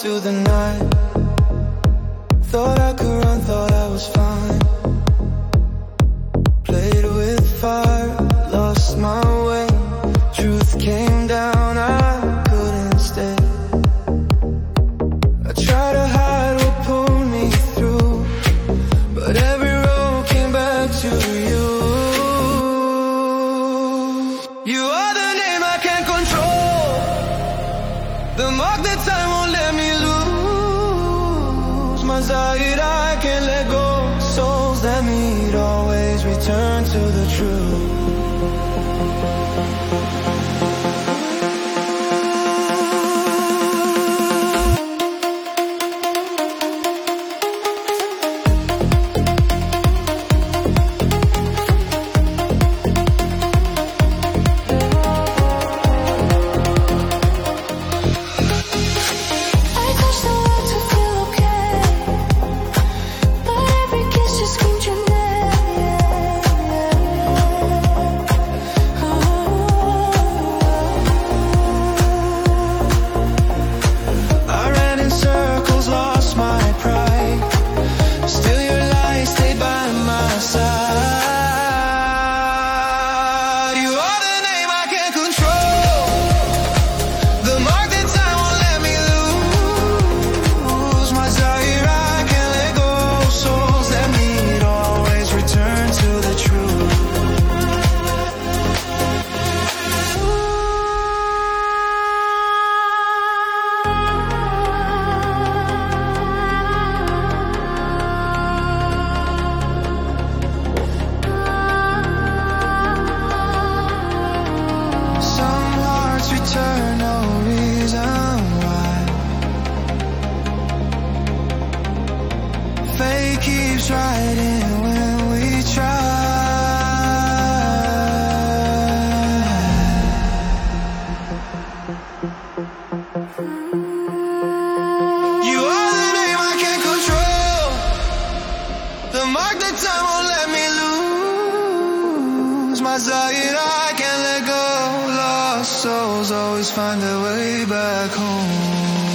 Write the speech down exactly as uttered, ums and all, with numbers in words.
into the night. Thought I could run, thought I was fine. Played with fire, lost my way. Truth came down, I couldn't stay. I tried to hide what pulled me through, but every road came back to you. You are the name I can't control, the mark that time won't let me lose. My Zahid, I can't let go. Souls that meet always return to the truth. Souls always find their way back home.